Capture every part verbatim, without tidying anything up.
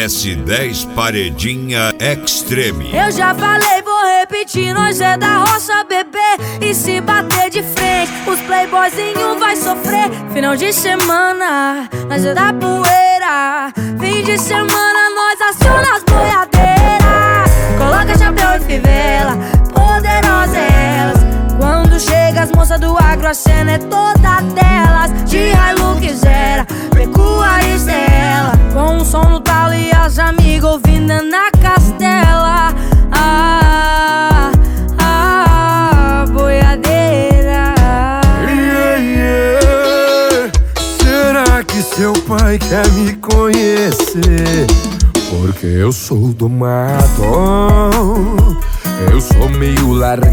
S dez Paredinha Extreme. Eu já falei, vou repetir, nós é da roça, bebê. E se bater de frente, os playboyzinhos vai sofrer. Final de semana, nós é da poeira. Fim de semana, nós aciona as boiadeiras. Coloca chapéu e fivela, poderosa é elas. Quando chega as moças do agro, a cena é toda delas. De Hilux era, pecuarista é ela. Com o som no talo e as amigas ouvindo na castela. Ah, ah, boiadeira. Yeah, yeah. Será que seu pai quer me conhecer? Porque eu sou do mato, eu sou meio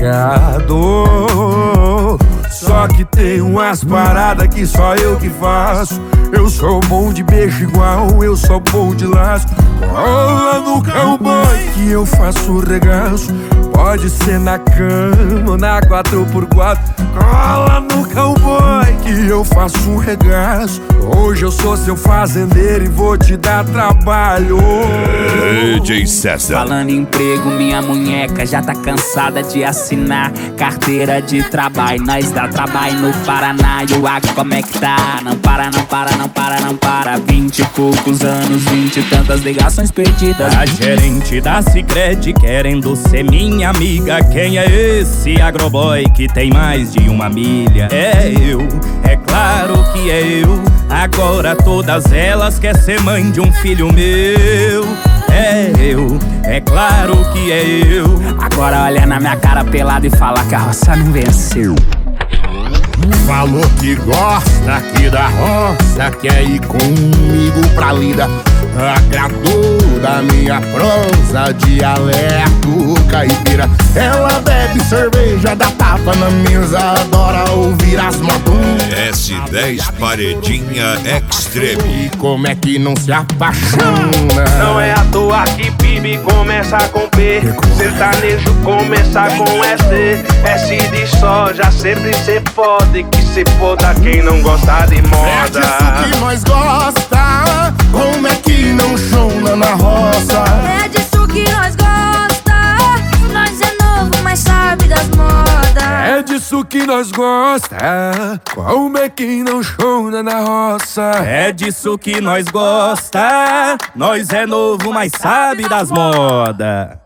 largado. Só que tem umas paradas que só eu que faço. Eu sou bom de beijo igual, eu sou bom de laço. Cola no cowboy que eu faço regaço. Pode ser na cama ou na quatro por quatro. Cola no cowboy que eu faço um regaço. Hoje eu sou seu fazendeiro e vou te dar trabalho. D J César. Falando em emprego, minha munheca já tá cansada de assinar carteira de trabalho. Nós dá trabalho no Paraná e o agro como é que tá? Não para, não para, não para, não para. Vinte e poucos anos, vinte e tantas ligações perdidas. A gerente da Sicredi querendo ser minha amiga. Quem é esse agroboy que tem mais de uma milha? É eu, é claro que é eu. Agora todas elas querem ser mãe de um filho meu. É eu, é claro que é eu. Agora olha na minha cara pelada e fala que a roça não venceu. Falou que gosta aqui da roça, quer ir comigo pra lida. Agradou da minha prosa, dialeto caipira. Ela bebe cerveja, dá tapa na mesa, adora ouvir as modunhas. S dez Paredinha Extreme. E como é que não se apaixona? Não é à toa que Bibi começa com P, sertanejo começa com S. S de soja, sempre cê pode, que se foda quem não gosta de moda. É disso que nós gosta, como é que não chona na roça? É disso que nós gosta, nós é novo, mas sabe das modas. É disso que nós gosta, como é que não chona na roça? É disso que nós gosta. Nós é novo, mas sabe das modas.